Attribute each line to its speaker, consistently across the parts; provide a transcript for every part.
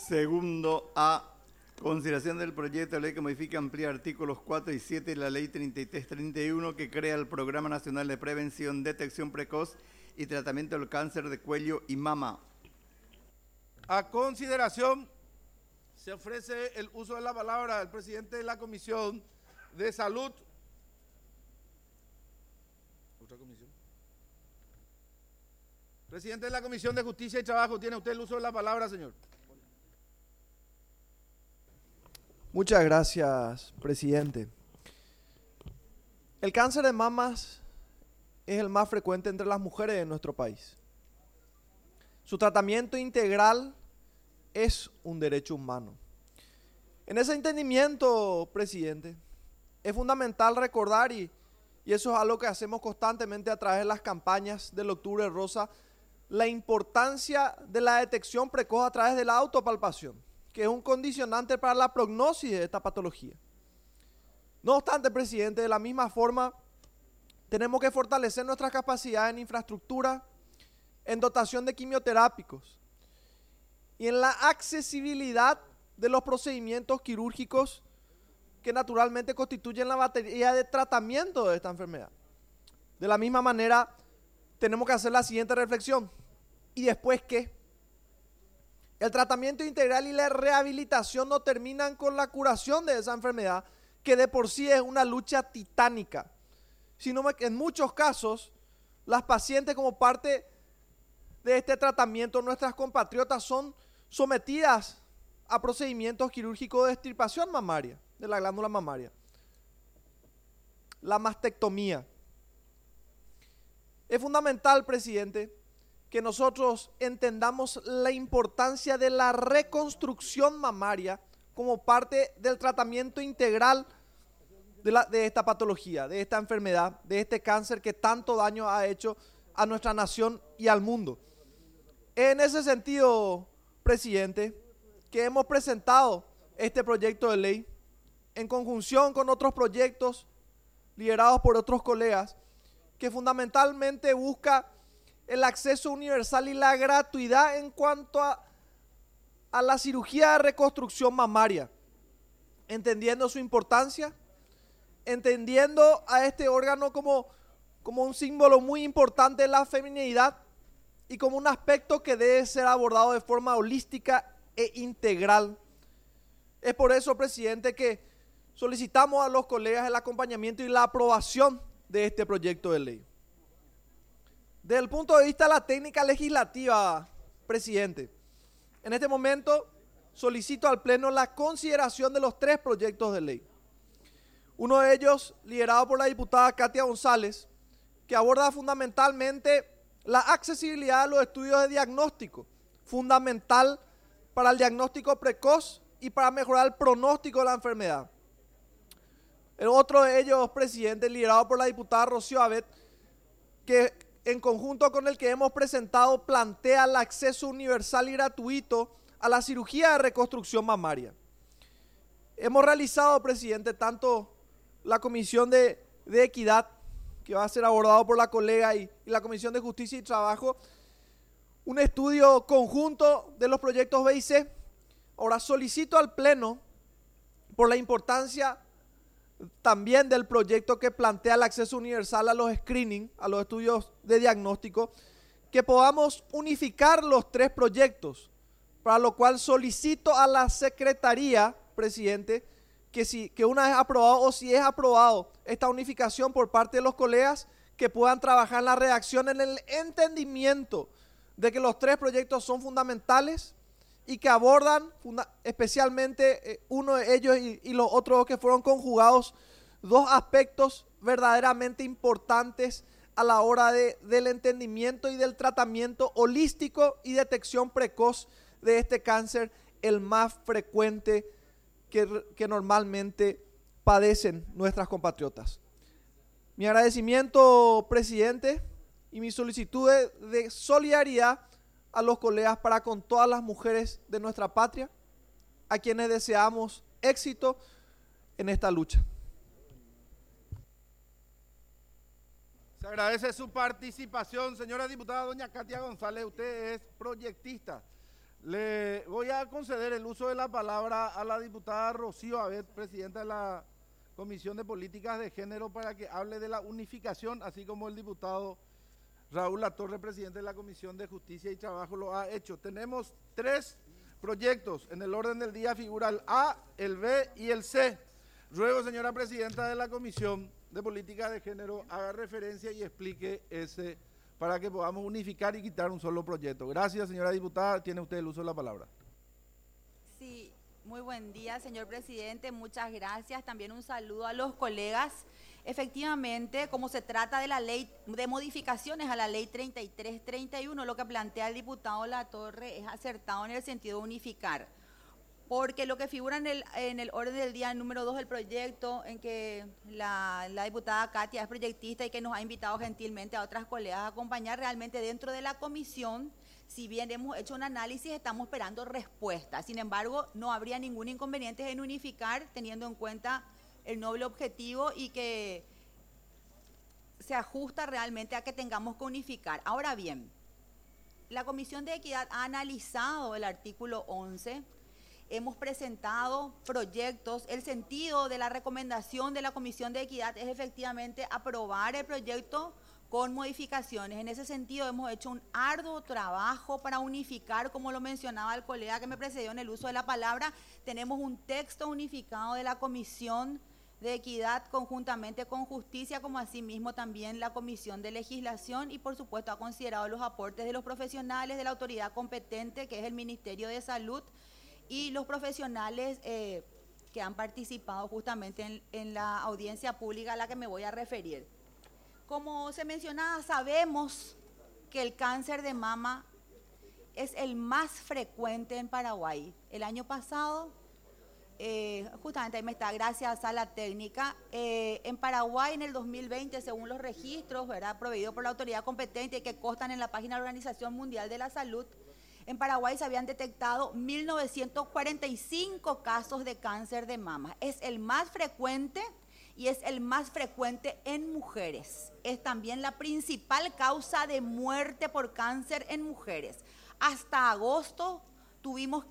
Speaker 1: Segundo A. Consideración del proyecto de ley que modifica y amplía artículos 4 y 7 de la Ley 3331 que crea el Programa Nacional de Prevención, Detección Precoz y Tratamiento del Cáncer de Cuello y Mama.
Speaker 2: A consideración se ofrece el uso de la palabra del presidente de la Comisión de Salud. ¿Otra comisión? Presidente de la Comisión de Justicia y Trabajo, tiene usted el uso de la palabra, señor.
Speaker 3: Muchas gracias, presidente. El cáncer de mamas es el más frecuente entre las mujeres de nuestro país. Su tratamiento integral es un derecho humano. En ese entendimiento, presidente, es fundamental recordar, y eso es algo que hacemos constantemente a través de las campañas del Octubre Rosa, la importancia de la detección precoz a través de la autopalpación, que es un condicionante para la prognosis de esta patología. No obstante, presidente, de la misma forma, tenemos que fortalecer nuestras capacidades en infraestructura, en dotación de quimioterápicos y en la accesibilidad de los procedimientos quirúrgicos que naturalmente constituyen la batería de tratamiento de esta enfermedad. De la misma manera, tenemos que hacer la siguiente reflexión. ¿Y después qué? El tratamiento integral y la rehabilitación no terminan con la curación de esa enfermedad, que de por sí es una lucha titánica, sino que en muchos casos las pacientes, como parte de este tratamiento, nuestras compatriotas son sometidas a procedimientos quirúrgicos de extirpación mamaria, de la glándula mamaria, la mastectomía. Es fundamental, presidente, que nosotros entendamos la importancia de la reconstrucción mamaria como parte del tratamiento integral de esta patología, de esta enfermedad, de este cáncer que tanto daño ha hecho a nuestra nación y al mundo. En ese sentido, presidente, que hemos presentado este proyecto de ley en conjunción con otros proyectos liderados por otros colegas, que fundamentalmente busca el acceso universal y la gratuidad en cuanto a la cirugía de reconstrucción mamaria, entendiendo su importancia, entendiendo a este órgano como un símbolo muy importante de la feminidad y como un aspecto que debe ser abordado de forma holística e integral. Es por eso, presidente, que solicitamos a los colegas el acompañamiento y la aprobación de este proyecto de ley. Desde el punto de vista de la técnica legislativa, presidente, en este momento solicito al Pleno la consideración de los 3 proyectos de ley. Uno de ellos, liderado por la diputada Katia González, que aborda fundamentalmente la accesibilidad a los estudios de diagnóstico, fundamental para el diagnóstico precoz y para mejorar el pronóstico de la enfermedad. El otro de ellos, presidente, liderado por la diputada Rocío Abet, que en conjunto con el que hemos presentado plantea el acceso universal y gratuito a la cirugía de reconstrucción mamaria. Hemos realizado, presidente, tanto la Comisión de Equidad, que va a ser abordado por la colega, y la Comisión de Justicia y Trabajo, un estudio conjunto de los proyectos B y C. Ahora solicito al Pleno, por la importancia también del proyecto que plantea el acceso universal a los screening, a los estudios de diagnóstico, que podamos unificar los 3 proyectos, para lo cual solicito a la Secretaría, presidente, que una vez aprobado o si es aprobado esta unificación por parte de los colegas, que puedan trabajar en la redacción en el entendimiento de que los 3 proyectos son fundamentales y que abordan especialmente uno de ellos y los otros que fueron conjugados, 2 aspectos verdaderamente importantes a la hora del entendimiento y del tratamiento holístico y detección precoz de este cáncer, el más frecuente que normalmente padecen nuestras compatriotas. Mi agradecimiento, presidente, y mi solicitud de solidaridad a los colegas para con todas las mujeres de nuestra patria, a quienes deseamos éxito en esta lucha.
Speaker 2: Se agradece su participación, señora diputada doña Katia González. Usted es proyectista. Le voy a conceder el uso de la palabra a la diputada Rocío Abet, presidenta de la Comisión de Políticas de Género, para que hable de la unificación, así como el diputado Raúl Latorre, presidente de la Comisión de Justicia y Trabajo, lo ha hecho. Tenemos 3 proyectos. En el orden del día figura el A, el B y el C. Ruego, señora presidenta de la Comisión de Políticas de Género, haga referencia y explique ese para que podamos unificar y quitar un solo proyecto. Gracias, señora diputada. Tiene usted el uso de la palabra.
Speaker 4: Sí, muy buen día, señor presidente. Muchas gracias. También un saludo a los colegas. Efectivamente, como se trata de la ley de modificaciones a la ley 3331, lo que plantea el diputado Latorre es acertado en el sentido de unificar. Porque lo que figura en el orden del día número 2 del proyecto, en que la diputada Katia es proyectista y que nos ha invitado gentilmente a otras colegas a acompañar, realmente dentro de la comisión, si bien hemos hecho un análisis, estamos esperando respuestas. Sin embargo, no habría ningún inconveniente en unificar, teniendo en cuenta el noble objetivo y que se ajusta realmente a que tengamos que unificar. Ahora bien, la Comisión de Equidad ha analizado el artículo 11. Hemos presentado proyectos. El sentido de la recomendación de la Comisión de Equidad es efectivamente aprobar el proyecto con modificaciones. En ese sentido hemos hecho un arduo trabajo para unificar, como lo mencionaba el colega que me precedió en el uso de la palabra. Tenemos un texto unificado de la Comisión de Equidad conjuntamente con Justicia, como asimismo también la Comisión de Legislación, y por supuesto ha considerado los aportes de los profesionales de la autoridad competente, que es el Ministerio de Salud, y los profesionales que han participado justamente en la audiencia pública a la que me voy a referir. Como se mencionaba, sabemos que el cáncer de mama es el más frecuente en Paraguay. El año pasado, justamente ahí me está, gracias a la técnica, en Paraguay en el 2020, según los registros, ¿verdad?, proveídos por la autoridad competente que constan en la página de la Organización Mundial de la Salud, en Paraguay se habían detectado 1.945 casos de cáncer de mama. Es el más frecuente y es el más frecuente en mujeres. Es también la principal causa de muerte por cáncer en mujeres. Hasta agosto tuvimos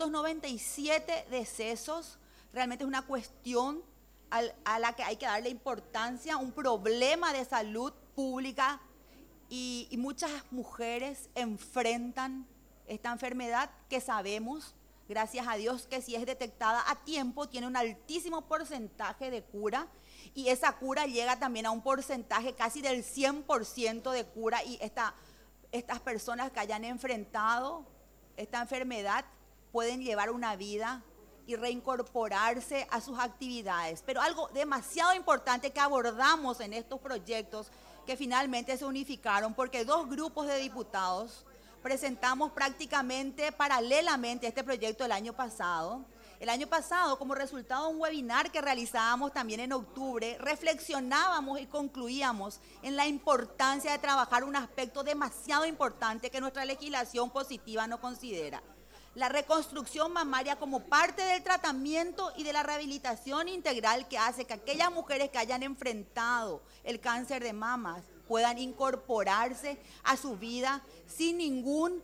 Speaker 4: 597 decesos. Realmente es una cuestión a la que hay que darle importancia, un problema de salud pública, y muchas mujeres enfrentan esta enfermedad que sabemos, gracias a Dios, que si es detectada a tiempo tiene un altísimo porcentaje de cura, y esa cura llega también a un porcentaje casi del 100% de cura, y estas personas que hayan enfrentado esta enfermedad pueden llevar una vida y reincorporarse a sus actividades. Pero algo demasiado importante que abordamos en estos proyectos que finalmente se unificaron, porque 2 grupos de diputados presentamos prácticamente paralelamente este proyecto el año pasado. El año pasado, como resultado de un webinar que realizábamos también en octubre, reflexionábamos y concluíamos en la importancia de trabajar un aspecto demasiado importante que nuestra legislación positiva no considera: la reconstrucción mamaria como parte del tratamiento y de la rehabilitación integral que hace que aquellas mujeres que hayan enfrentado el cáncer de mamas puedan incorporarse a su vida sin ningún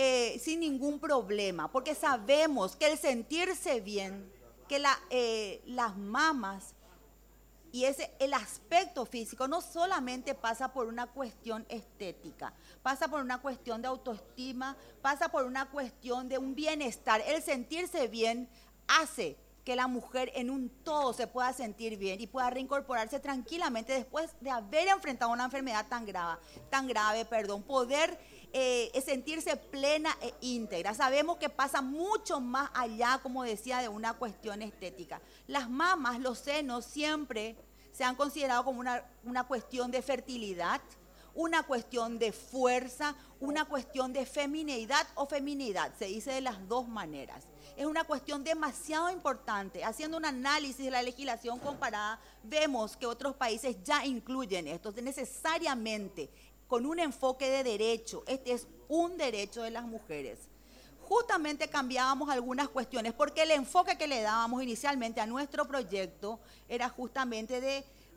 Speaker 4: problema, porque sabemos que el sentirse bien, que las mamas y el aspecto físico no solamente pasa por una cuestión estética, pasa por una cuestión de autoestima, pasa por una cuestión de un bienestar. El sentirse bien hace que la mujer en un todo se pueda sentir bien y pueda reincorporarse tranquilamente después de haber enfrentado una enfermedad tan grave, poder sentirse plena e íntegra. Sabemos que pasa mucho más allá, como decía, de una cuestión estética. Las mamas, los senos, siempre se han considerado como una cuestión de fertilidad, una cuestión de fuerza, una cuestión de femineidad o feminidad. Se dice de las 2 maneras. Es una cuestión demasiado importante. Haciendo un análisis de la legislación comparada, vemos que otros países ya incluyen esto necesariamente con un enfoque de derecho. Este es un derecho de las mujeres. Justamente cambiábamos algunas cuestiones porque el enfoque que le dábamos inicialmente a nuestro proyecto era justamente de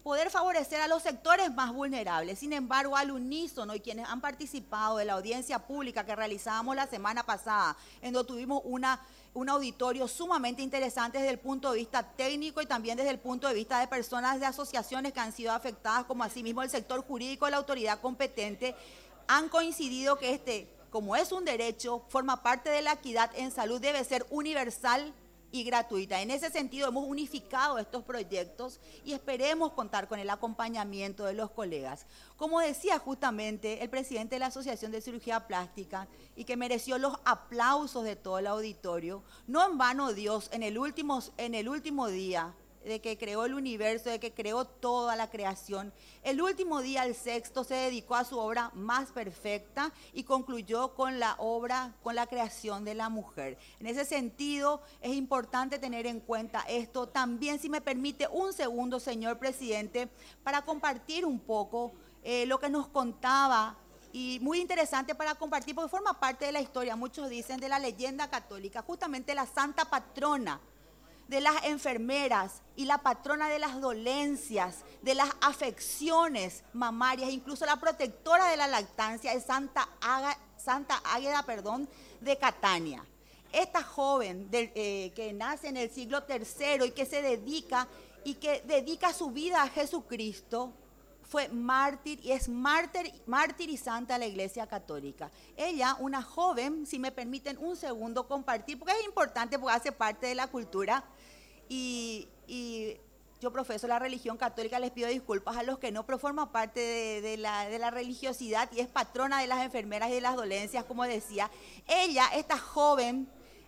Speaker 4: poder favorecer a los sectores más vulnerables. Sin embargo, al unísono, y quienes han participado de la audiencia pública que realizábamos la semana pasada, en donde tuvimos un auditorio sumamente interesante desde el punto de vista técnico y también desde el punto de vista de personas de asociaciones que han sido afectadas, como asimismo el sector jurídico de la autoridad competente, han coincidido que como es un derecho, forma parte de la equidad en salud, debe ser universal y gratuita. En ese sentido hemos unificado estos proyectos y esperemos contar con el acompañamiento de los colegas. Como decía justamente el presidente de la Asociación de Cirugía Plástica y que mereció los aplausos de todo el auditorio, no en vano Dios en el último día de que creó el universo, de que creó toda la creación, el último día, el sexto, se dedicó a su obra más perfecta y concluyó con la creación de la mujer. En ese sentido, es importante tener en cuenta esto. También, si me permite un segundo, señor presidente, para compartir un poco lo que nos contaba, y muy interesante para compartir, porque forma parte de la historia, muchos dicen, de la leyenda católica, justamente la santa patrona de las enfermeras y la patrona de las dolencias, de las afecciones mamarias, incluso la protectora de la lactancia es Santa Águeda de Catania. Esta joven que nace en el siglo III y que se dedica su vida a Jesucristo, fue mártir y es mártir y santa a la Iglesia Católica. Ella, una joven, si me permiten un segundo compartir, porque es importante, porque hace parte de la cultura, y yo profeso la religión católica, les pido disculpas a los que no, pero forma parte de la religiosidad y es patrona de las enfermeras y de las dolencias, como decía. Ella, esta joven,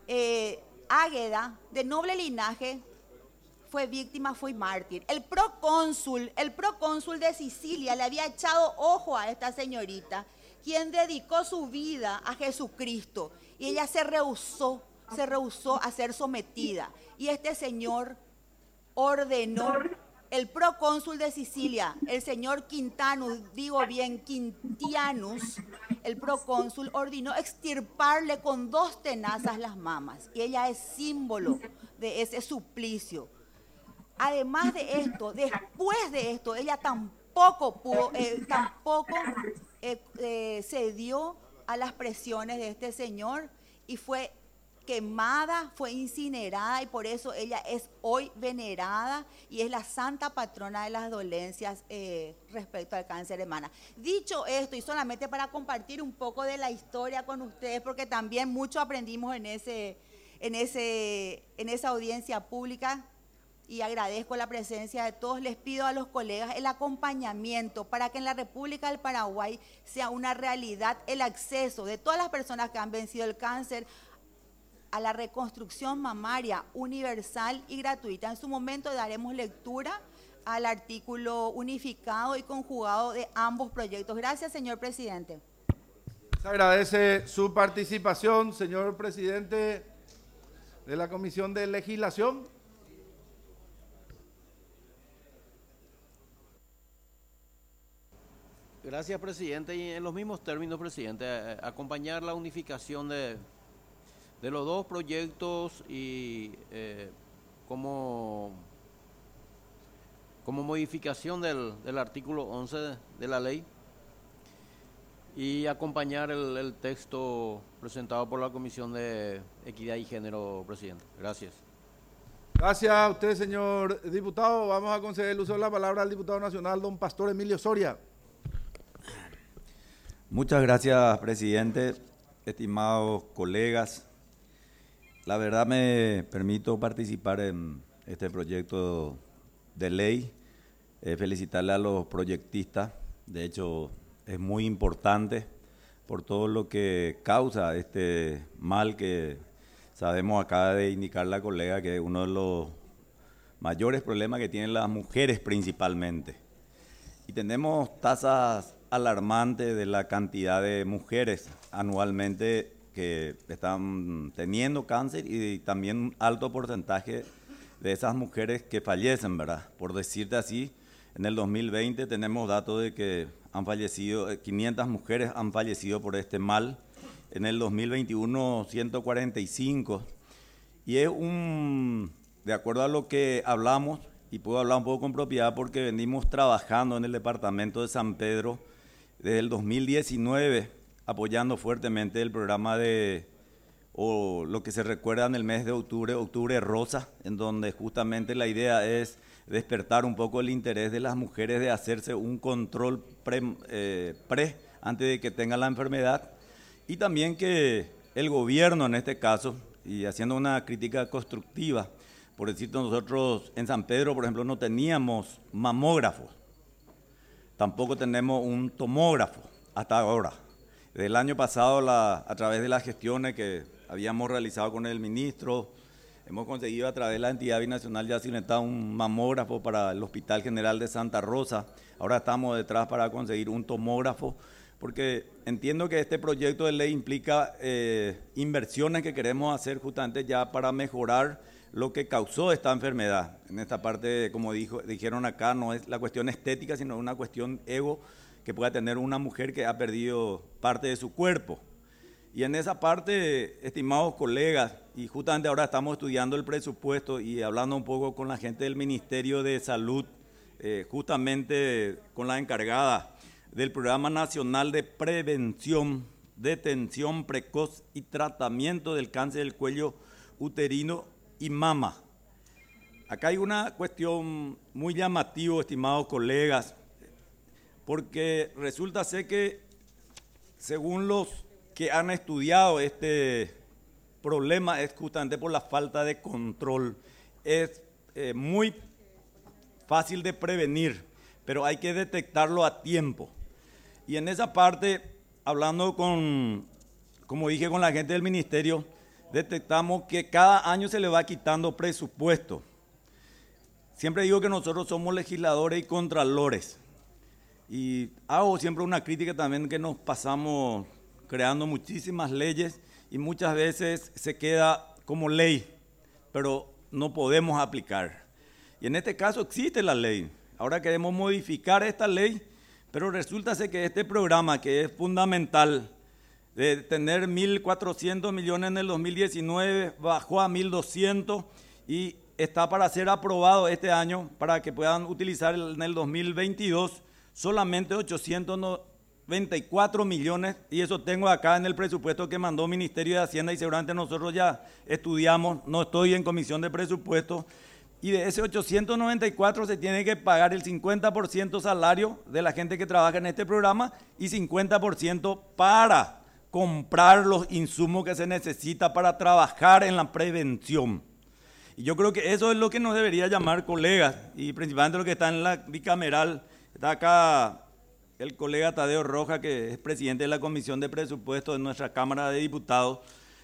Speaker 4: Águeda, de noble linaje, fue víctima, fue mártir. El procónsul de Sicilia le había echado ojo a esta señorita, quien dedicó su vida a Jesucristo, y ella se rehusó a ser sometida. Y este señor ordenó, el procónsul de Sicilia, el señor Quintianus, el procónsul ordenó extirparle con 2 tenazas las mamas, y ella es símbolo de ese suplicio. Además de esto, después de esto, ella tampoco cedió a las presiones de este señor y fue quemada, fue incinerada, y por eso ella es hoy venerada y es la santa patrona de las dolencias respecto al cáncer de mama. Dicho esto, y solamente para compartir un poco de la historia con ustedes, porque también mucho aprendimos en esa audiencia pública, y agradezco la presencia de todos, les pido a los colegas el acompañamiento para que en la República del Paraguay sea una realidad el acceso de todas las personas que han vencido el cáncer a la reconstrucción mamaria universal y gratuita. En su momento daremos lectura al artículo unificado y conjugado de ambos proyectos. Gracias, señor presidente.
Speaker 2: Se agradece su participación, señor presidente de la Comisión de Legislación.
Speaker 5: Gracias, presidente. Y en los mismos términos, presidente, acompañar la unificación de los 2 proyectos y como modificación del artículo 11 de la ley, y acompañar el texto presentado por la Comisión de Equidad y Género, presidente. Gracias.
Speaker 2: Gracias a usted, señor diputado. Vamos a conceder el uso de la palabra al diputado nacional, don Pastor Emilio Soria.
Speaker 6: Muchas gracias, presidente, estimados colegas. La verdad me permito participar en este proyecto de ley, felicitarle a los proyectistas. De hecho, es muy importante por todo lo que causa este mal que sabemos, acaba de indicar la colega, que es uno de los mayores problemas que tienen las mujeres principalmente. Y tenemos tasas alarmantes de la cantidad de mujeres anualmente que están teniendo cáncer, y también un alto porcentaje de esas mujeres que fallecen, ¿verdad? Por decirte así, en el 2020 tenemos datos de que han fallecido, 500 mujeres han fallecido por este mal. En el 2021, 145. Y es de acuerdo a lo que hablamos y puedo hablar un poco con propiedad porque venimos trabajando en el departamento de San Pedro desde el 2019, apoyando fuertemente el programa o lo que se recuerda en el mes de octubre rosa, en donde justamente la idea es despertar un poco el interés de las mujeres de hacerse un control antes de que tengan la enfermedad, y también que el gobierno en este caso, y haciendo una crítica constructiva, por decirte, nosotros en San Pedro, por ejemplo, no teníamos mamógrafos, tampoco tenemos un tomógrafo hasta ahora. Desde el año pasado, a través de las gestiones que habíamos realizado con el ministro, hemos conseguido a través de la entidad binacional ya cimentar un mamógrafo para el Hospital General de Santa Rosa. Ahora estamos detrás para conseguir un tomógrafo, porque entiendo que este proyecto de ley implica inversiones que queremos hacer justamente ya para mejorar lo que causó esta enfermedad. En esta parte, como dijeron acá, no es la cuestión estética, sino una cuestión ego que pueda tener una mujer que ha perdido parte de su cuerpo. Y en esa parte, estimados colegas, y justamente ahora estamos estudiando el presupuesto y hablando un poco con la gente del Ministerio de Salud, justamente con la encargada del Programa Nacional de Prevención, Detención Precoz y Tratamiento del Cáncer del Cuello Uterino y Mama. Acá hay una cuestión muy llamativa, estimados colegas, porque resulta ser que, según los que han estudiado este problema, es justamente por la falta de control. Es muy fácil de prevenir, pero hay que detectarlo a tiempo. Y en esa parte, hablando como dije, con la gente del ministerio, detectamos que cada año se le va quitando presupuesto. Siempre digo que nosotros somos legisladores y contralores. Y hago siempre una crítica también, que nos pasamos creando muchísimas leyes y muchas veces se queda como ley, pero no podemos aplicar. Y en este caso existe la ley. Ahora queremos modificar esta ley, pero resulta ser que este programa, que es fundamental, de tener 1.400 millones en el 2019, bajó a 1.200 y está para ser aprobado este año para que puedan utilizar en el 2022 solamente 894 millones, y eso tengo acá en el presupuesto que mandó Ministerio de Hacienda, y seguramente nosotros ya estudiamos, no estoy en comisión de presupuesto, y de ese 894 se tiene que pagar el 50% salario de la gente que trabaja en este programa y 50% para comprar los insumos que se necesita para trabajar en la prevención. Y yo creo que eso es lo que nos debería llamar, colegas, y principalmente lo que está en la bicameral. Está acá el colega Tadeo Roja, que es presidente de la Comisión de Presupuestos de nuestra Cámara de Diputados,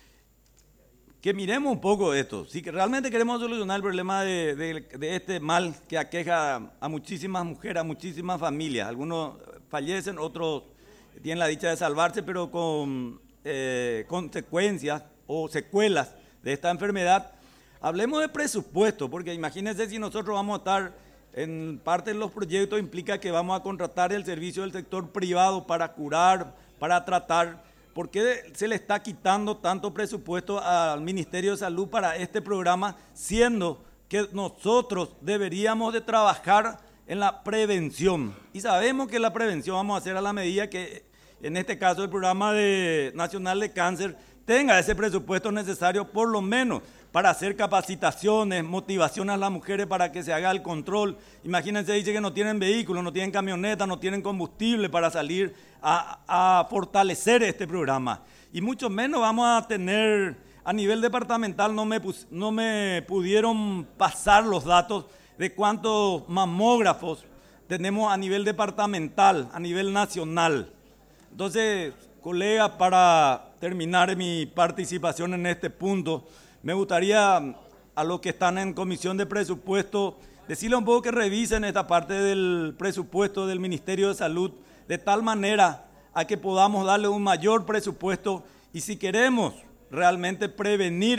Speaker 6: que miremos un poco esto. Si realmente queremos solucionar el problema de este mal que aqueja a muchísimas mujeres, a muchísimas familias. Algunos fallecen, otros tienen la dicha de salvarse, pero con consecuencias o secuelas de esta enfermedad. Hablemos de presupuesto, porque imagínense si nosotros vamos a estar, en parte de los proyectos implica que vamos a contratar el servicio del sector privado para curar, para tratar. ¿Por qué se le está quitando tanto presupuesto al Ministerio de Salud para este programa, siendo que nosotros deberíamos de trabajar en la prevención? Y sabemos que la prevención vamos a hacer a la medida que, en este caso, el Programa Nacional de Cáncer tenga ese presupuesto necesario, por lo menos para hacer capacitaciones, motivación a las mujeres para que se haga el control. Imagínense, dice que no tienen vehículos, no tienen camionetas, no tienen combustible para salir a fortalecer este programa. Y mucho menos vamos a tener, a nivel departamental, no me pudieron pasar los datos de cuántos mamógrafos tenemos a nivel departamental, a nivel nacional. Entonces, colegas, para terminar mi participación en este punto, me gustaría a los que están en comisión de presupuesto decirle un poco que revisen esta parte del presupuesto del Ministerio de Salud, de tal manera a que podamos darle un mayor presupuesto, y si queremos realmente prevenir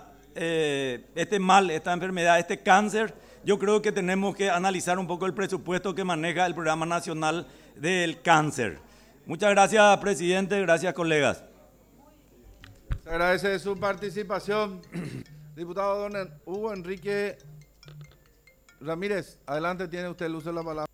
Speaker 6: este mal, esta enfermedad, este cáncer, yo creo que tenemos que analizar un poco el presupuesto que maneja el Programa Nacional del Cáncer. Muchas gracias, presidente, gracias, colegas.
Speaker 2: Se agradece su participación. Diputado don Hugo Enrique Ramírez, adelante, tiene usted el uso de la palabra.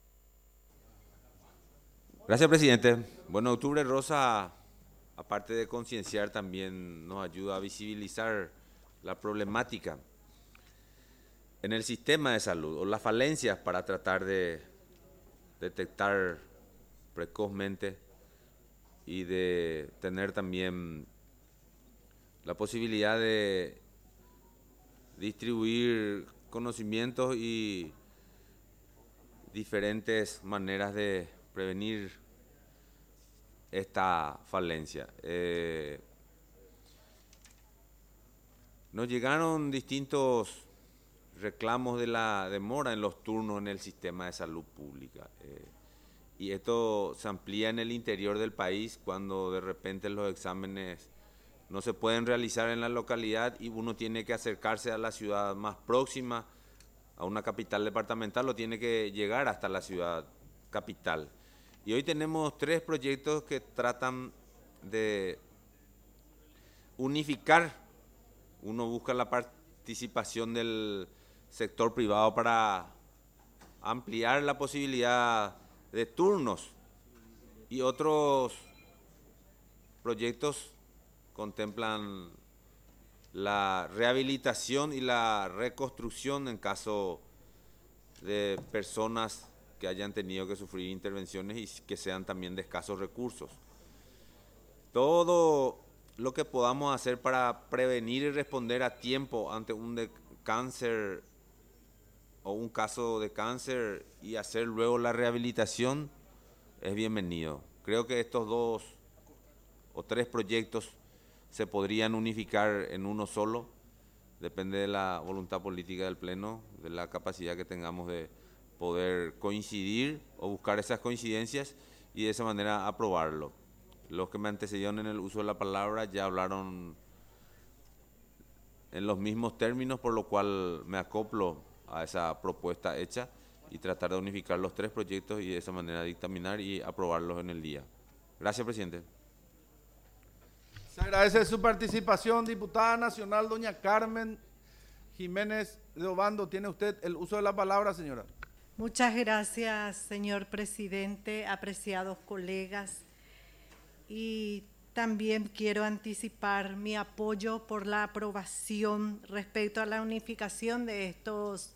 Speaker 7: Gracias, presidente. Bueno, Octubre Rosa, aparte de concienciar, también nos ayuda a visibilizar la problemática en el sistema de salud o las falencias para tratar de detectar precozmente y de tener también la posibilidad de distribuir conocimientos y diferentes maneras de prevenir esta falencia. Nos llegaron distintos reclamos de la demora en los turnos en el sistema de salud pública. Y esto se amplía en el interior del país cuando de repente los exámenes no se pueden realizar en la localidad y uno tiene que acercarse a la ciudad más próxima, a una capital departamental, o tiene que llegar hasta la ciudad capital. Y hoy tenemos 3 proyectos que tratan de unificar. Uno busca la participación del sector privado para ampliar la posibilidad de turnos, y otros proyectos contemplan la rehabilitación y la reconstrucción en caso de personas que hayan tenido que sufrir intervenciones y que sean también de escasos recursos. Todo lo que podamos hacer para prevenir y responder a tiempo ante un cáncer o un caso de cáncer y hacer luego la rehabilitación es bienvenido. Creo que estos 2 o 3 proyectos se podrían unificar en uno solo. Depende de la voluntad política del Pleno, de la capacidad que tengamos de poder coincidir o buscar esas coincidencias y de esa manera aprobarlo. Los que me antecedieron en el uso de la palabra ya hablaron en los mismos términos, por lo cual me acoplo a esa propuesta hecha y tratar de unificar los 3 proyectos y de esa manera dictaminar y aprobarlos en el día. Gracias, presidente.
Speaker 2: Se agradece su participación, diputada nacional doña Carmen Jiménez de Obando. Tiene usted el uso de la palabra, señora.
Speaker 8: Muchas gracias, señor presidente, apreciados colegas. Y también quiero anticipar mi apoyo por la aprobación respecto a la unificación de estos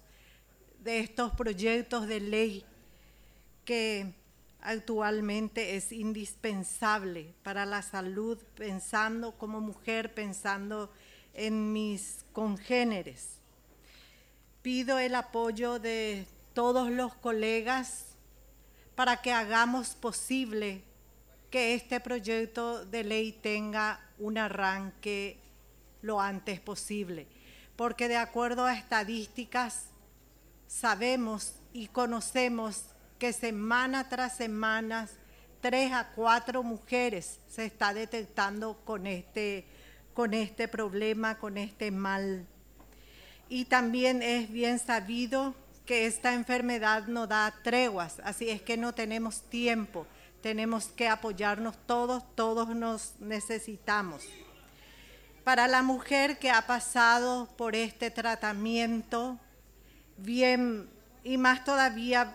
Speaker 8: proyectos de ley que actualmente es indispensable para la salud, pensando como mujer, pensando en mis congéneres. Pido el apoyo de todos los colegas para que hagamos posible que este proyecto de ley tenga un arranque lo antes posible, porque de acuerdo a estadísticas sabemos y conocemos que semana tras semana 3 a 4 mujeres se está detectando con este problema, con este mal. Y también es bien sabido que esta enfermedad no da treguas, así es que no tenemos tiempo, tenemos que apoyarnos todos nos necesitamos. Para la mujer que ha pasado por este tratamiento, bien, y más todavía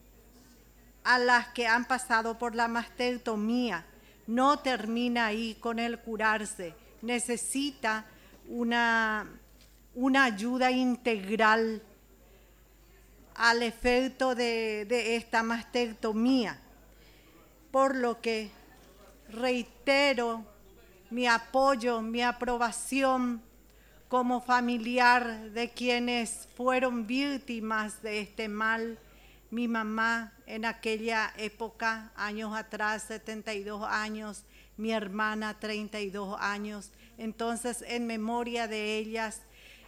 Speaker 8: a las que han pasado por la mastectomía, no termina ahí con el curarse, necesita una ayuda integral al efecto de esta mastectomía, por lo que reitero mi apoyo, mi aprobación como familiar de quienes fueron víctimas de este mal. Mi mamá en aquella época, años atrás, 72 años, mi hermana 32 años. Entonces, en memoria de ellas,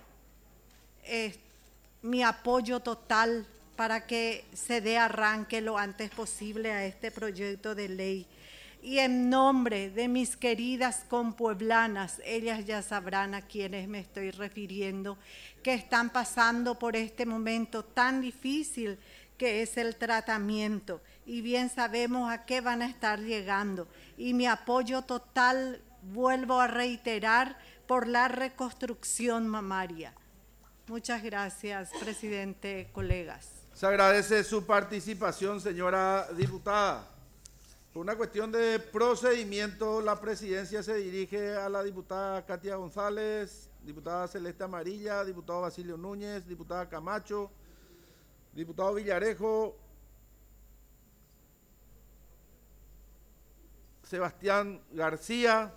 Speaker 8: mi apoyo total para que se dé arranque lo antes posible a este proyecto de ley. Y en nombre de mis queridas compueblanas, ellas ya sabrán a quienes me estoy refiriendo, que están pasando por este momento tan difícil que es el tratamiento, y bien sabemos a qué van a estar llegando. Y mi apoyo total, vuelvo a reiterar, por la reconstrucción mamaria. Muchas gracias, presidente, colegas.
Speaker 2: Se agradece su participación, señora diputada. Por una cuestión de procedimiento, la presidencia se dirige a la diputada Katia González, diputada Celeste Amarilla, diputado Basilio Núñez, diputada Camacho, diputado Villarejo, Sebastián García,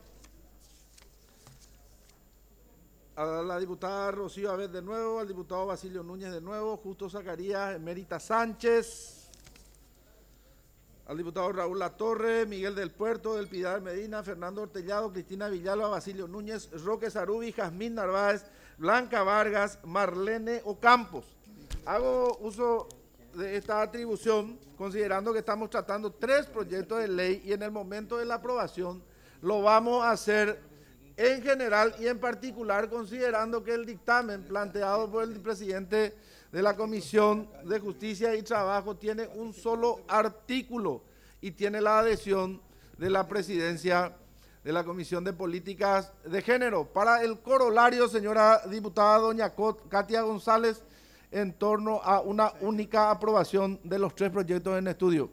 Speaker 2: a la diputada Rocío Abed de nuevo, al diputado Basilio Núñez de nuevo, Justo Zacarías, Emérita Sánchez, al diputado Raúl Latorre, Miguel del Puerto, del Pidal Medina, Fernando Ortellado, Cristina Villalba, Basilio Núñez, Roque Sarubi, Jazmín Narváez, Blanca Vargas, Marlene Ocampos. Hago uso de esta atribución considerando que estamos tratando 3 proyectos de ley y en el momento de la aprobación lo vamos a hacer en general y en particular considerando que el dictamen planteado por el presidente de la Comisión de Justicia y Trabajo tiene un solo artículo y tiene la adhesión de la presidencia de la Comisión de Políticas de Género. Para el corolario, señora diputada doña Katia González, en torno a una única aprobación de los 3 proyectos en estudio.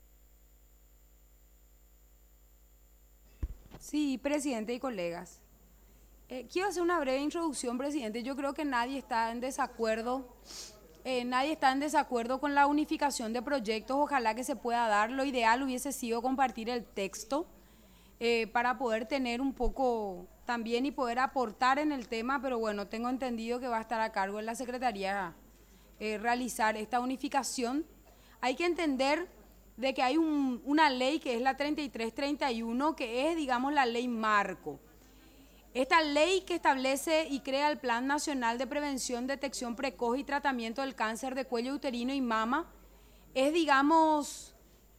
Speaker 9: Sí, presidente y colegas. Quiero hacer una breve introducción, presidente. Yo creo que nadie está en desacuerdo. Nadie está en desacuerdo con la unificación de proyectos. Ojalá que se pueda dar. Lo ideal hubiese sido compartir el texto para poder tener un poco también y poder aportar en el tema, pero bueno, tengo entendido que va a estar a cargo de la Secretaría realizar esta unificación. Hay que entender de que hay una ley que es la 3331, que es, digamos, la ley marco. Esta ley que establece y crea el Plan Nacional de Prevención, Detección Precoz y Tratamiento del Cáncer de Cuello Uterino y Mama es, digamos,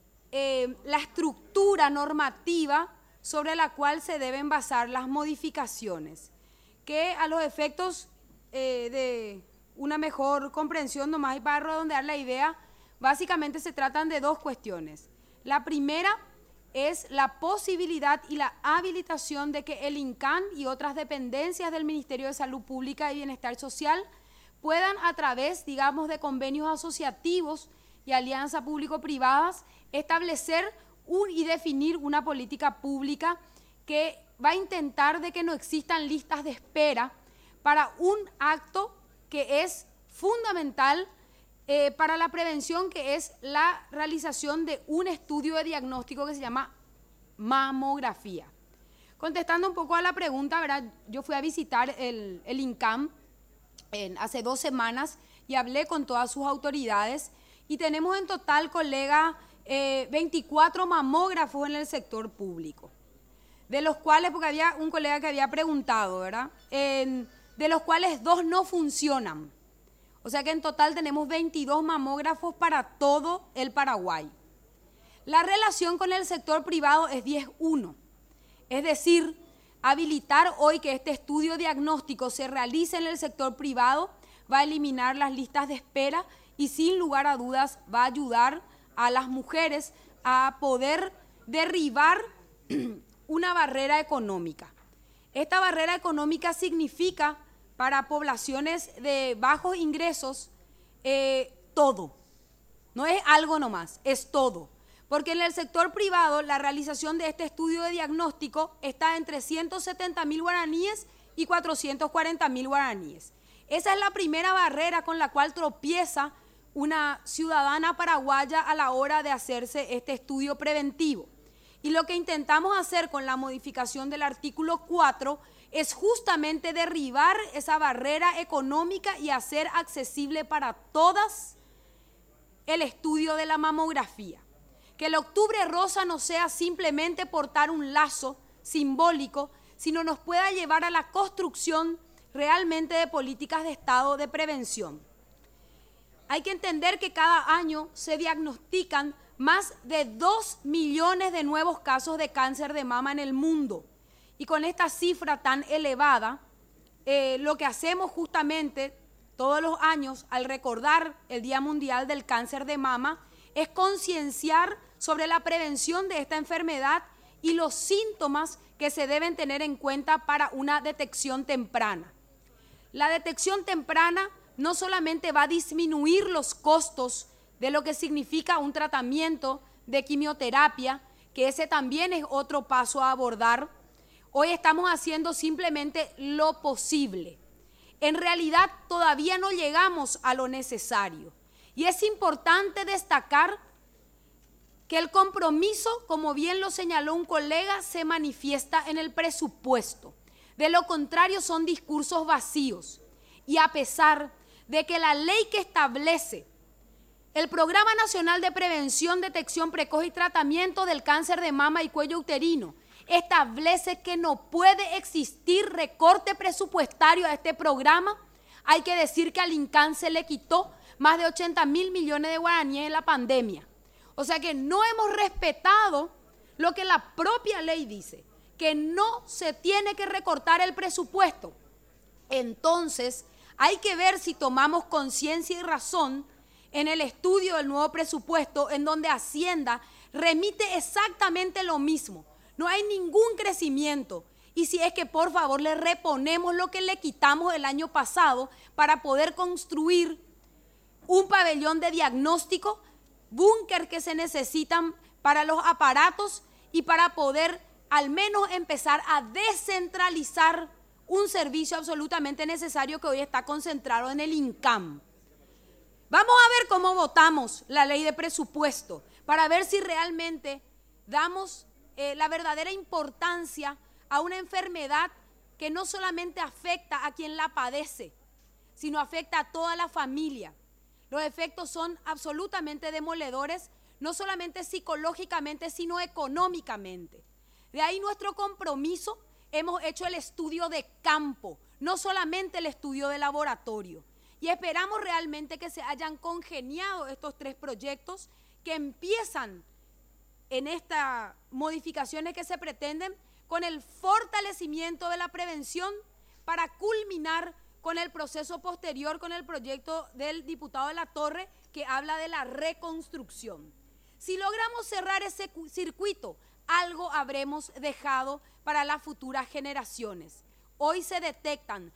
Speaker 9: la estructura normativa sobre la cual se deben basar las modificaciones, que a los efectos de una mejor comprensión, nomás y para redondear la idea, básicamente se tratan de 2 cuestiones. La primera es la posibilidad y la habilitación de que el INCAN y otras dependencias del Ministerio de Salud Pública y Bienestar Social puedan, a través, digamos, de convenios asociativos y alianzas público-privadas, establecer y definir una política pública que va a intentar de que no existan listas de espera para un acto que es fundamental para la prevención, que es la realización de un estudio de diagnóstico que se llama mamografía. Contestando un poco a la pregunta, ¿verdad? Yo fui a visitar el INCAM hace 2 semanas y hablé con todas sus autoridades y tenemos en total, colega, 24 mamógrafos en el sector público, de los cuales, porque había un colega que había preguntado, ¿verdad? De los cuales 2 no funcionan. O sea que en total tenemos 22 mamógrafos para todo el Paraguay. La relación con el sector privado es 10-1. Es decir, habilitar hoy que este estudio diagnóstico se realice en el sector privado va a eliminar las listas de espera y sin lugar a dudas va a ayudar a las mujeres a poder derribar una barrera económica. Esta barrera económica significa para poblaciones de bajos ingresos todo. No es algo nomás, es todo. Porque en el sector privado la realización de este estudio de diagnóstico está entre 170.000 guaraníes y 440.000 guaraníes. Esa es la primera barrera con la cual tropieza una ciudadana paraguaya a la hora de hacerse este estudio preventivo. Y lo que intentamos hacer con la modificación del artículo 4 es justamente derribar esa barrera económica y hacer accesible para todas el estudio de la mamografía. Que el Octubre Rosa no sea simplemente portar un lazo simbólico, sino nos pueda llevar a la construcción realmente de políticas de Estado de prevención. Hay que entender que cada año se diagnostican más de 2 millones de nuevos casos de cáncer de mama en el mundo. Y con esta cifra tan elevada, lo que hacemos justamente todos los años al recordar el Día Mundial del Cáncer de Mama es concienciar sobre la prevención de esta enfermedad y los síntomas que se deben tener en cuenta para una detección temprana. La detección temprana no solamente va a disminuir los costos de lo que significa un tratamiento de quimioterapia, que ese también es otro paso a abordar. Hoy estamos haciendo simplemente lo posible. En realidad todavía no llegamos a lo necesario. Y es importante destacar que el compromiso, como bien lo señaló un colega, se manifiesta en el presupuesto. De lo contrario son discursos vacíos. Y a pesar de que la ley que establece el Programa Nacional de Prevención, Detección Precoz y Tratamiento del Cáncer de Mama y Cuello Uterino establece que no puede existir recorte presupuestario a este programa, hay que decir que al INCAN se le quitó más de 80.000 millones de guaraníes en la pandemia. O sea que no hemos respetado lo que la propia ley dice, que no se tiene que recortar el presupuesto. Entonces, hay que ver si tomamos conciencia y razón en el estudio del nuevo presupuesto, en donde Hacienda remite exactamente lo mismo. No hay ningún crecimiento. Y si es que por favor le reponemos lo que le quitamos el año pasado para poder construir un pabellón de diagnóstico, búnker que se necesitan para los aparatos y para poder al menos empezar a descentralizar un servicio absolutamente necesario que hoy está concentrado en el INCAM. Vamos a ver cómo votamos la ley de presupuesto para ver si realmente damos la verdadera importancia a una enfermedad que no solamente afecta a quien la padece, sino afecta a toda la familia. Los efectos son absolutamente demoledores, no solamente psicológicamente, sino económicamente. De ahí nuestro compromiso, hemos hecho el estudio de campo, no solamente el estudio de laboratorio. Y esperamos realmente que se hayan congeniado estos 3 proyectos que empiezan en estas modificaciones que se pretenden con el fortalecimiento de la prevención para culminar con el proceso posterior, con el proyecto del diputado de la Torre que habla de la reconstrucción. Si logramos cerrar ese circuito, algo habremos dejado para las futuras generaciones. Hoy se detectan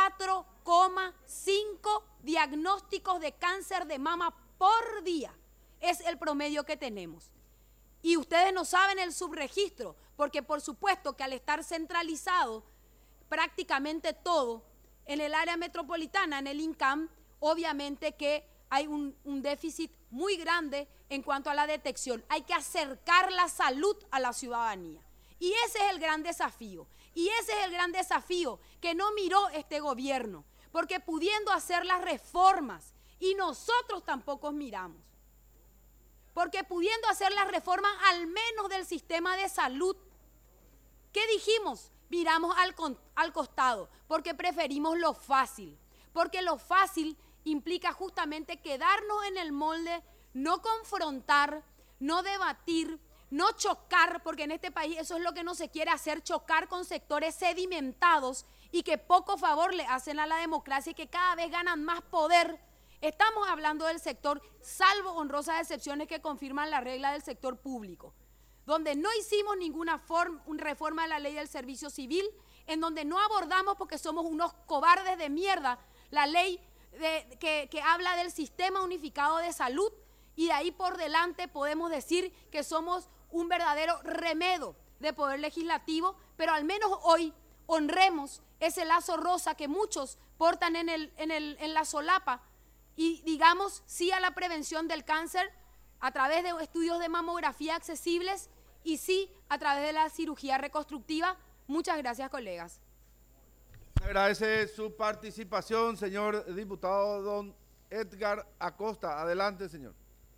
Speaker 9: 4,5 diagnósticos de cáncer de mama por día. Es el promedio que tenemos. Y ustedes no saben el subregistro, porque por supuesto que al estar centralizado prácticamente todo en el área metropolitana, en el INCAM, obviamente que hay un déficit muy grande en cuanto a la detección. Hay que acercar la salud a la ciudadanía. Y ese es el gran desafío. Y ese es el gran desafío que no miró este gobierno, porque pudiendo hacer las reformas, y nosotros tampoco miramos, porque pudiendo hacer las reformas al menos del sistema de salud, ¿qué dijimos? Miramos al costado, porque preferimos lo fácil, porque lo fácil implica justamente quedarnos en el molde, no confrontar, no debatir, no chocar, porque en este país eso es lo que no se quiere hacer, chocar con sectores sedimentados y que poco favor le hacen a la democracia y que cada vez ganan más poder. Estamos hablando del sector, salvo honrosas excepciones que confirman la regla del sector público, donde no hicimos ninguna reforma de la ley del servicio civil, en donde no abordamos porque somos unos cobardes de mierda la ley que habla del sistema unificado de salud, y de ahí por delante podemos decir que somos un verdadero remedo de poder legislativo, pero al menos hoy honremos ese lazo rosa que muchos portan en la solapa y digamos sí a la prevención del cáncer a través de estudios de mamografía accesibles y sí a través de la cirugía reconstructiva. Muchas gracias, colegas.
Speaker 2: Agradece su participación, señor diputado don Edgar Acosta. Adelante, señor.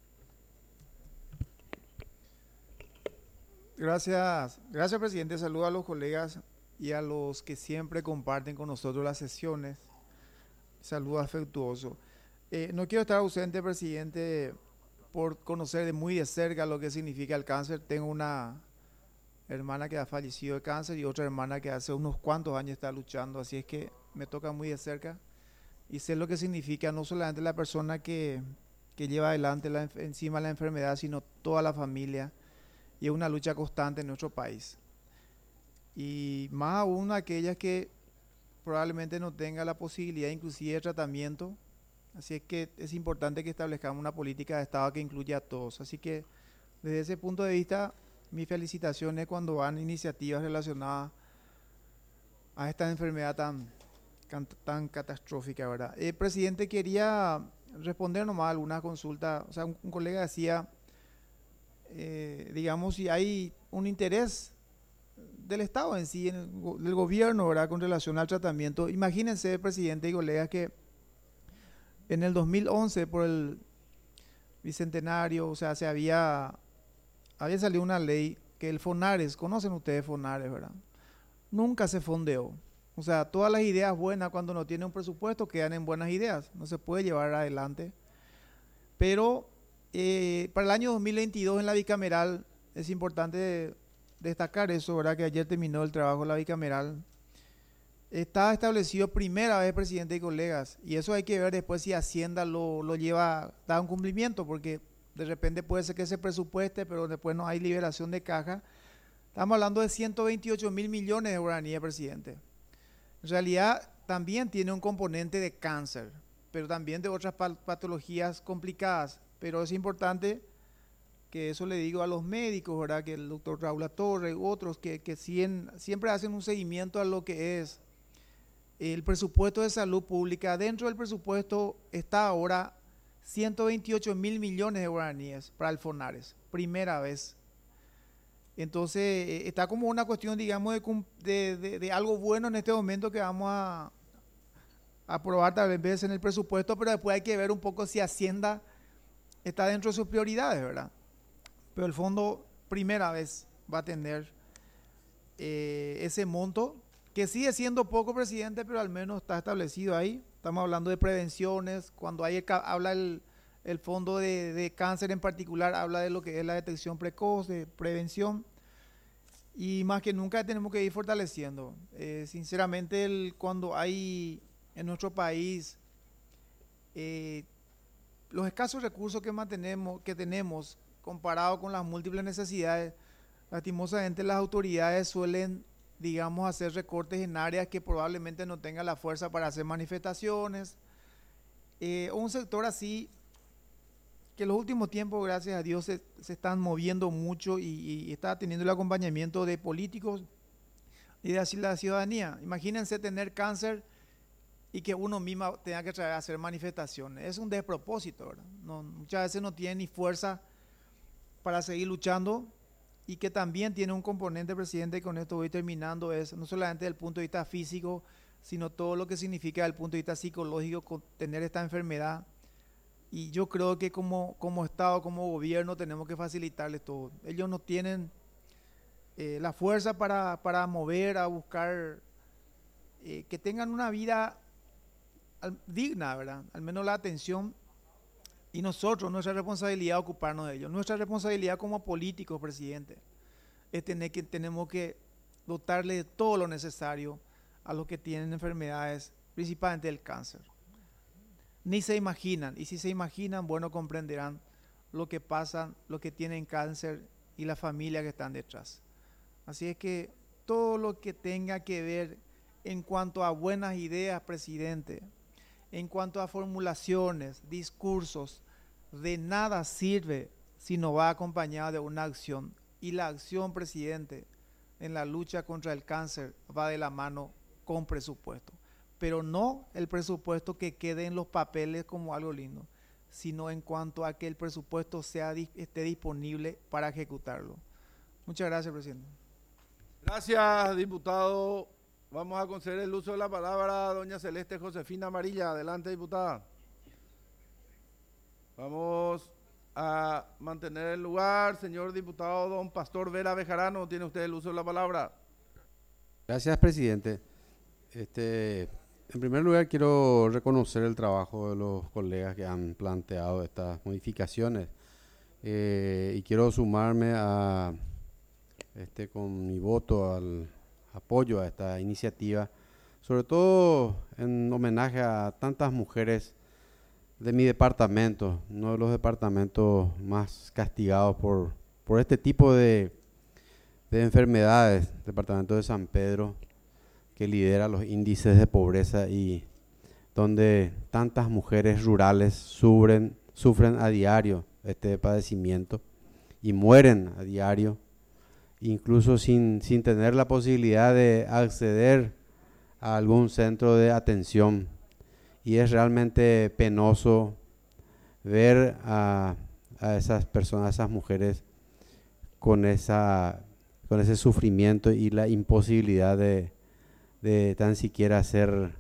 Speaker 10: Gracias, presidente. Saludo a los colegas y a los que siempre comparten con nosotros las sesiones. Saludo afectuoso. No quiero estar ausente, presidente, por conocer de muy de cerca lo que significa el cáncer. Tengo una hermana que ha fallecido de cáncer y otra hermana que hace unos cuantos años está luchando, así es que me toca muy de cerca y sé lo que significa no solamente la persona que lleva adelante encima la enfermedad, sino toda la familia, y es una lucha constante en nuestro país. Y más aún aquellas que probablemente no tenga la posibilidad inclusive de tratamiento. Así es que es importante que establezcamos una política de Estado que incluya a todos. Así que desde ese punto de vista, mis felicitaciones cuando van iniciativas relacionadas a esta enfermedad tan catastrófica, ¿verdad? Presidente, quería responder nomás a algunas consultas. O sea, un colega decía, digamos, si hay un interés del Estado en sí, del gobierno, ¿verdad?, con relación al tratamiento. Imagínense, presidente y colegas, que en el 2011, por el bicentenario, o sea, había salido una ley que el FONARES, conocen ustedes FONARES, ¿verdad? Nunca se fondeó. O sea, todas las ideas buenas, cuando no tiene un presupuesto, quedan en buenas ideas, no se puede llevar adelante. Pero para el año 2022 en la bicameral, es importante destacar eso, ¿verdad?, que ayer terminó el trabajo de la bicameral. Está establecido primera vez, presidente y colegas, y eso hay que ver después si Hacienda lo lleva, da un cumplimiento, porque de repente puede ser que se presupueste, pero después no hay liberación de caja. Estamos hablando de 128 mil millones de guaraníes, presidente. En realidad también tiene un componente de cáncer, pero también de otras patologías complicadas. Pero es importante que eso le digo a los médicos, ¿verdad?, que el doctor Raúl Torre u otros que siempre hacen un seguimiento a lo que es el presupuesto de salud pública. Dentro del presupuesto está ahora 128 mil millones de guaraníes para el FONARES, primera vez. Entonces, está como una cuestión, digamos, de algo bueno en este momento que vamos a aprobar tal vez en el presupuesto, pero después hay que ver un poco si Hacienda está dentro de sus prioridades, ¿verdad? Pero el fondo, primera vez, va a tener ese monto, que sigue siendo poco, presidente, pero al menos está establecido ahí. Estamos hablando de prevenciones, cuando habla el fondo de cáncer en particular, habla de lo que es la detección precoz, de prevención, y más que nunca tenemos que ir fortaleciendo. Sinceramente, cuando hay en nuestro país los escasos recursos que tenemos comparado con las múltiples necesidades, lastimosamente las autoridades suelen, digamos, hacer recortes en áreas que probablemente no tengan la fuerza para hacer manifestaciones. Un sector así, que en los últimos tiempos, gracias a Dios, se están moviendo mucho y está teniendo el acompañamiento de políticos y de la ciudadanía. Imagínense tener cáncer y que uno mismo tenga que traer a hacer manifestaciones. Es un despropósito, ¿verdad? Muchas veces no tiene ni fuerza para seguir luchando, y que también tiene un componente, presidente, y con esto voy terminando, es no solamente desde el punto de vista físico, sino todo lo que significa desde el punto de vista psicológico tener esta enfermedad. Y yo creo que como Estado, como gobierno, tenemos que facilitarles todo. Ellos no tienen la fuerza para mover, a buscar que tengan una vida digna, ¿verdad? Al menos la atención. Y nosotros, nuestra responsabilidad es ocuparnos de ellos. Nuestra responsabilidad como políticos, presidente, es tenemos que dotarle de todo lo necesario a los que tienen enfermedades, principalmente el cáncer. Ni se imaginan, y si se imaginan, bueno, comprenderán lo que pasa, los que tienen cáncer y la familia que están detrás. Así es que todo lo que tenga que ver en cuanto a buenas ideas, presidente, en cuanto a formulaciones, discursos, de nada sirve si no va acompañado de una acción. Y la acción, presidente, en la lucha contra el cáncer va de la mano con presupuesto. Pero no el presupuesto que quede en los papeles como algo lindo, sino en cuanto a que el presupuesto esté disponible para ejecutarlo. Muchas gracias, presidente.
Speaker 2: Gracias, diputado. Vamos a conceder el uso de la palabra a doña Celeste Josefina Amarilla. Adelante, diputada. Vamos a mantener el lugar. Señor diputado don Pastor Vera Bejarano, tiene usted el uso de la palabra.
Speaker 11: Gracias, presidente. En primer lugar, quiero reconocer el trabajo de los colegas que han planteado estas modificaciones y quiero sumarme con mi voto al apoyo a esta iniciativa, sobre todo en homenaje a tantas mujeres de mi departamento, uno de los departamentos más castigados por este tipo de enfermedades, departamento de San Pedro, que lidera los índices de pobreza y donde tantas mujeres rurales sufren a diario este padecimiento y mueren a diario, incluso sin tener la posibilidad de acceder a algún centro de atención. Y es realmente penoso ver a esas personas, a esas mujeres con ese sufrimiento y la imposibilidad de tan siquiera ser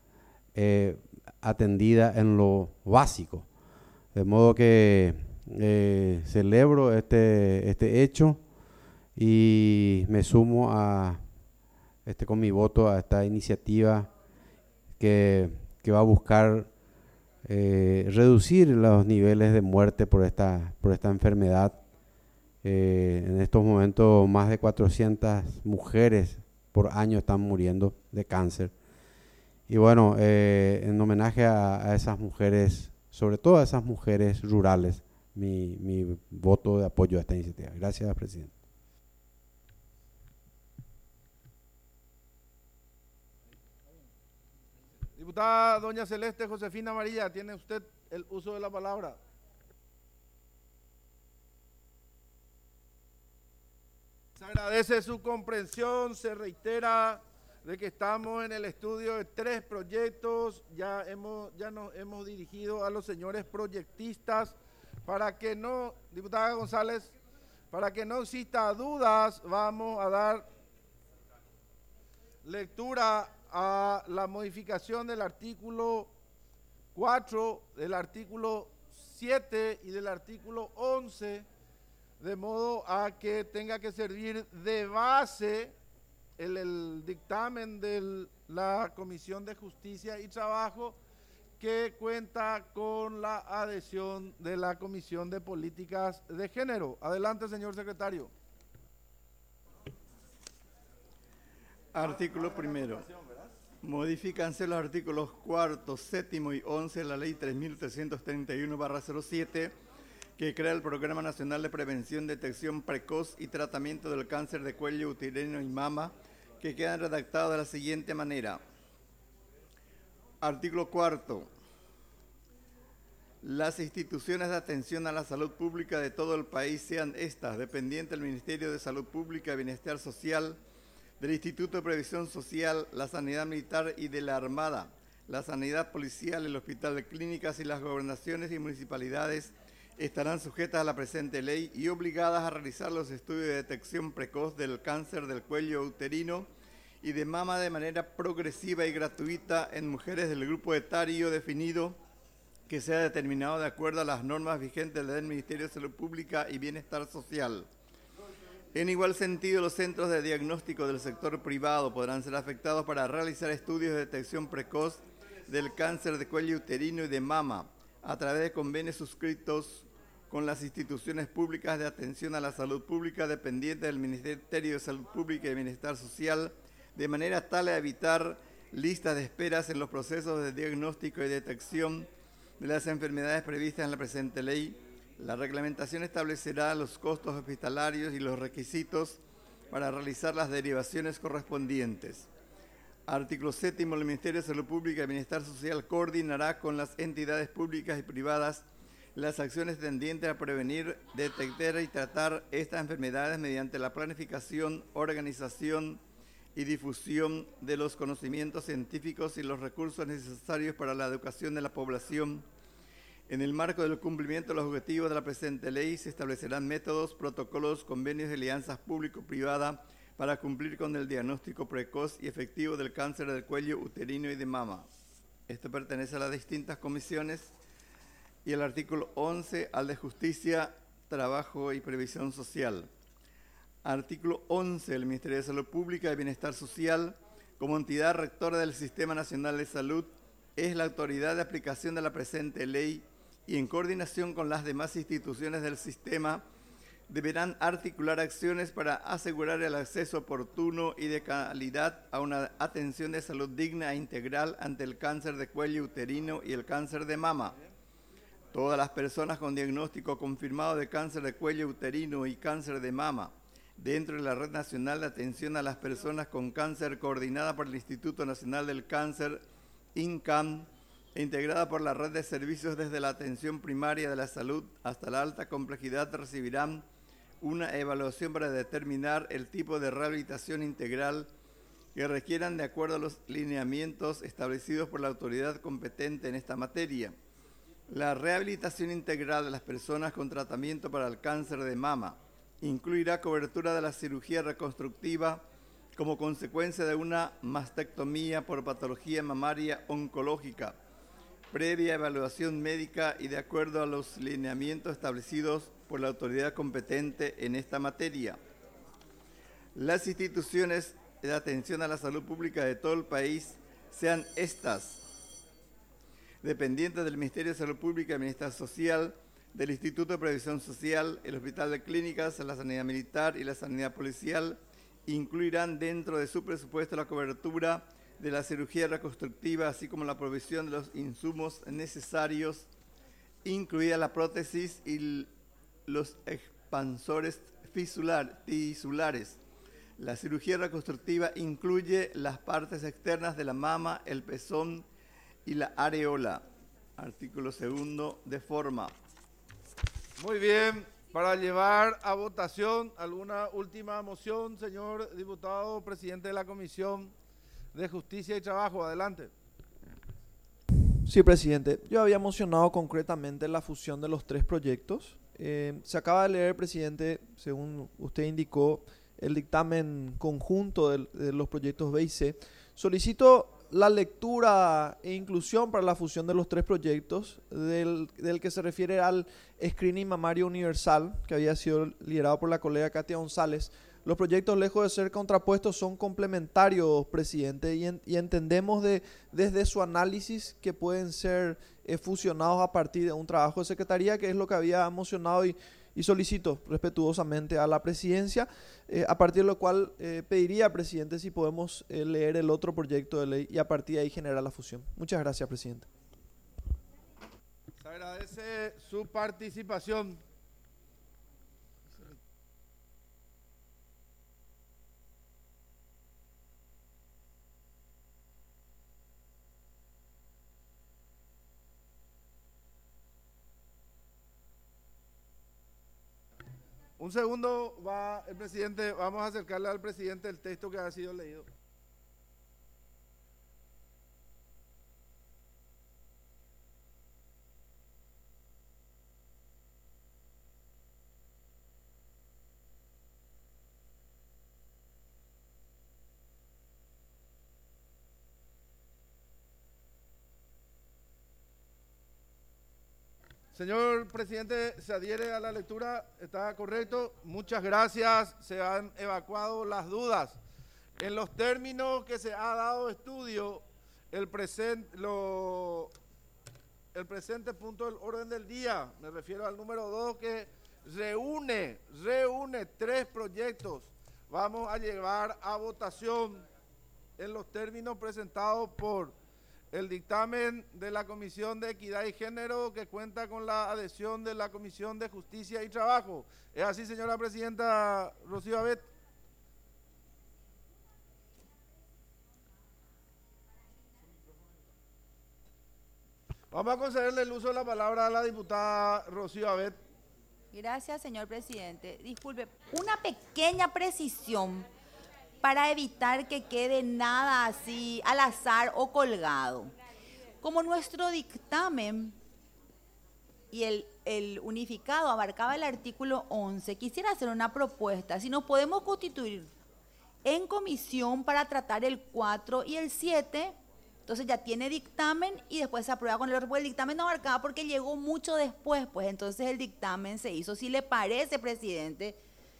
Speaker 11: atendida en lo básico. De modo que celebro este hecho y me sumo con mi voto a esta iniciativa que va a buscar reducir los niveles de muerte por esta enfermedad. En estos momentos más de 400 mujeres por año están muriendo de cáncer. Y bueno, en homenaje a esas mujeres, sobre todo a esas mujeres rurales, mi voto de apoyo a esta iniciativa. Gracias, presidente.
Speaker 2: Diputada doña Celeste Josefina Amarilla, tiene usted el uso de la palabra. Se agradece su comprensión, se reitera de que estamos en el estudio de 3 proyectos, ya nos hemos dirigido a los señores proyectistas para que no, diputada González, para que no exista dudas, vamos a dar lectura a la modificación del artículo 4, del artículo 7 y del artículo 11, de modo a que tenga que servir de base el dictamen de la Comisión de Justicia y Trabajo, que cuenta con la adhesión de la Comisión de Políticas de Género. Adelante, señor secretario.
Speaker 1: Artículo primero. Modifícanse los artículos 4, 7 y 11 de la Ley 3331/07, que crea el Programa Nacional de Prevención, Detección Precoz y Tratamiento del Cáncer de Cuello Uterino y Mama, que quedan redactados de la siguiente manera. Artículo 4. Las instituciones de atención a la salud pública de todo el país, sean estas dependientes del Ministerio de Salud Pública y Bienestar Social, del Instituto de Previsión Social, la Sanidad Militar y de la Armada, la Sanidad Policial, el Hospital de Clínicas y las gobernaciones y municipalidades estarán sujetas a la presente ley y obligadas a realizar los estudios de detección precoz del cáncer del cuello uterino y de mama de manera progresiva y gratuita en mujeres del grupo etario definido que sea determinado de acuerdo a las normas vigentes del Ministerio de Salud Pública y Bienestar Social. En igual sentido, los centros de diagnóstico del sector privado podrán ser afectados para realizar estudios de detección precoz del cáncer de cuello uterino y de mama a través de convenios suscritos con las instituciones públicas de atención a la salud pública dependientes del Ministerio de Salud Pública y Bienestar Social, de manera tal a evitar listas de esperas en los procesos de diagnóstico y detección de las enfermedades previstas en la presente ley. La reglamentación establecerá los costos hospitalarios y los requisitos para realizar las derivaciones correspondientes. Artículo 7. El Ministerio de Salud Pública y Bienestar Social coordinará con las entidades públicas y privadas las acciones tendientes a prevenir, detectar y tratar estas enfermedades mediante la planificación, organización y difusión de los conocimientos científicos y los recursos necesarios para la educación de la población. En el marco del cumplimiento de los objetivos de la presente ley, se establecerán métodos, protocolos, convenios y alianzas público-privada para cumplir con el diagnóstico precoz y efectivo del cáncer del cuello uterino y de mama. Esto pertenece a las distintas comisiones. Y el artículo 11 al de Justicia, Trabajo y Previsión Social. Artículo 11. El Ministerio de Salud Pública y Bienestar Social, como entidad rectora del Sistema Nacional de Salud, es la autoridad de aplicación de la presente ley y en coordinación con las demás instituciones del sistema deberán articular acciones para asegurar el acceso oportuno y de calidad a una atención de salud digna e integral ante el cáncer de cuello uterino y el cáncer de mama. Todas las personas con diagnóstico confirmado de cáncer de cuello uterino y cáncer de mama, dentro de la Red Nacional de Atención a las Personas con Cáncer, coordinada por el Instituto Nacional del Cáncer, INCAM, e integrada por la Red de Servicios desde la atención primaria de la salud hasta la alta complejidad, recibirán una evaluación para determinar el tipo de rehabilitación integral que requieran de acuerdo a los lineamientos establecidos por la autoridad competente en esta materia. La rehabilitación integral de las personas con tratamiento para el cáncer de mama incluirá cobertura de la cirugía reconstructiva como consecuencia de una mastectomía por patología mamaria oncológica, previa evaluación médica y de acuerdo a los lineamientos establecidos por la autoridad competente en esta materia. Las instituciones de atención a la salud pública de todo el país, sean estas dependientes del Ministerio de Salud Pública y Administración Social, del Instituto de Previsión Social, el Hospital de Clínicas, la Sanidad Militar y la Sanidad Policial, incluirán dentro de su presupuesto la cobertura de la cirugía reconstructiva, así como la provisión de los insumos necesarios, incluida la prótesis y los expansores tisulares. La cirugía reconstructiva incluye las partes externas de la mama, el pezón y la areola. Artículo 2 de forma.
Speaker 2: Muy bien, para llevar a votación, ¿alguna última moción, señor diputado, presidente de la Comisión de Justicia y Trabajo? Adelante.
Speaker 3: Sí, presidente. Yo había mencionado concretamente la fusión de los tres proyectos. Se acaba de leer, presidente, según usted indicó, el dictamen conjunto de los proyectos B y C. Solicito la lectura e inclusión para la fusión de los tres proyectos, del que se refiere al screening mamario universal, que había sido liderado por la colega Katia González. Los proyectos, lejos de ser contrapuestos, son complementarios, presidente, y entendemos desde su análisis que pueden ser fusionados a partir de un trabajo de secretaría, que es lo que había mencionado, y solicito respetuosamente a la presidencia, a partir de lo cual pediría, presidente, si podemos leer el otro proyecto de ley y a partir de ahí generar la fusión. Muchas gracias, presidente.
Speaker 2: Se agradece su participación. Un segundo, va el presidente, vamos a acercarle al presidente el texto que ha sido leído. Señor presidente, ¿se adhiere a la lectura? ¿Está correcto? Muchas gracias. Se han evacuado las dudas. En los términos que se ha dado estudio, el presente punto del orden del día, me refiero al número 2, que reúne 3 proyectos. Vamos a llevar a votación en los términos presentados por el dictamen de la Comisión de Equidad y Género, que cuenta con la adhesión de la Comisión de Justicia y Trabajo. ¿Es así, señora presidenta Rocío Abet? Vamos a concederle el uso de la palabra a la diputada Rocío Abet.
Speaker 4: Gracias, señor presidente. Disculpe, una pequeña precisión para evitar que quede nada así al azar o colgado. Como nuestro dictamen y el unificado abarcaba el artículo 11, quisiera hacer una propuesta. Si nos podemos constituir en comisión para tratar el 4 y el 7, entonces ya tiene dictamen y después se aprueba con el otro, porque el dictamen no abarcaba porque llegó mucho después, pues entonces el dictamen se hizo. Si le parece, presidente,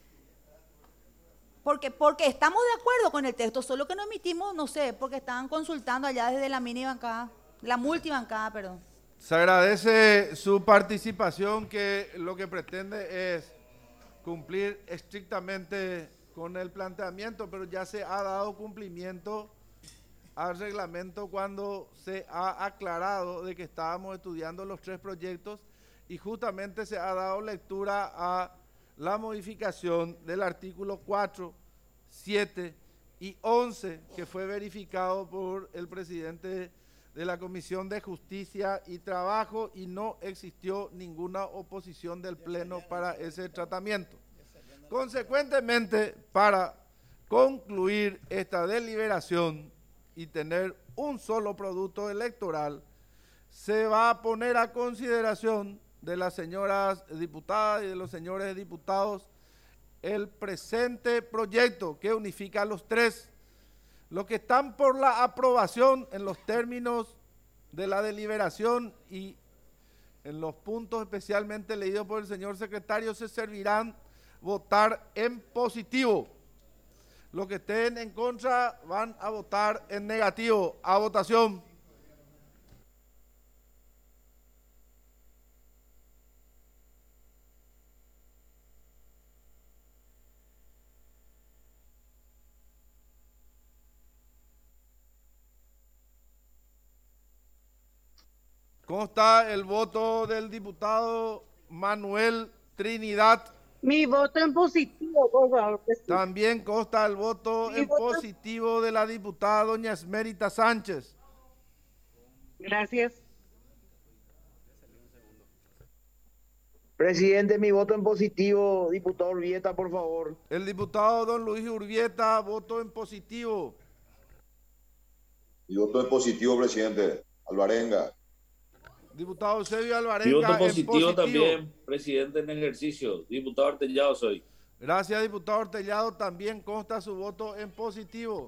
Speaker 4: porque estamos de acuerdo con el texto, solo que no emitimos, no sé, porque estaban consultando allá desde la mini bancada, la multibancada, perdón.
Speaker 2: Se agradece su participación, que lo que pretende es cumplir estrictamente con el planteamiento, pero ya se ha dado cumplimiento al reglamento cuando se ha aclarado de que estábamos estudiando los 3 proyectos y justamente se ha dado lectura a la modificación del artículo 4, 7 y 11 que fue verificado por el presidente de la Comisión de Justicia y Trabajo y no existió ninguna oposición del Pleno para ese tratamiento. Consecuentemente, para concluir esta deliberación y tener un solo producto electoral, se va a poner a consideración de las señoras diputadas y de los señores diputados el presente proyecto que unifica a los tres. Los que están por la aprobación en los términos de la deliberación y en los puntos especialmente leídos por el señor secretario se servirán votar en positivo. Los que estén en contra van a votar en negativo. A votación. Consta el voto del diputado Manuel Trinidad.
Speaker 12: Mi voto en positivo, por favor, presidente.
Speaker 2: También consta el voto en positivo de la diputada doña Esmerita Sánchez.
Speaker 12: Gracias.
Speaker 13: Presidente, mi voto en positivo, diputado Urbieta, por favor.
Speaker 2: El diputado don Luis Urbieta, voto en positivo.
Speaker 14: Mi voto en positivo, presidente. Alvarenga.
Speaker 2: Diputado Eusebio Alvarenga.
Speaker 15: Mi voto
Speaker 2: en positivo
Speaker 15: también, presidente en ejercicio. Diputado Artellado soy.
Speaker 2: Gracias, diputado Artellado. También consta su voto en positivo.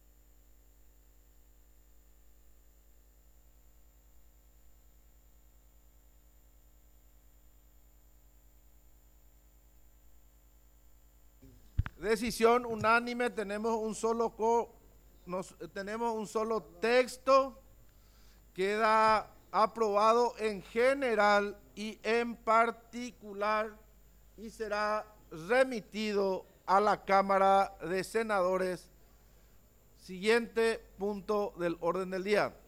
Speaker 2: Decisión unánime, tenemos un solo texto, queda aprobado en general y en particular y será remitido a la Cámara de Senadores. Siguiente punto del orden del día.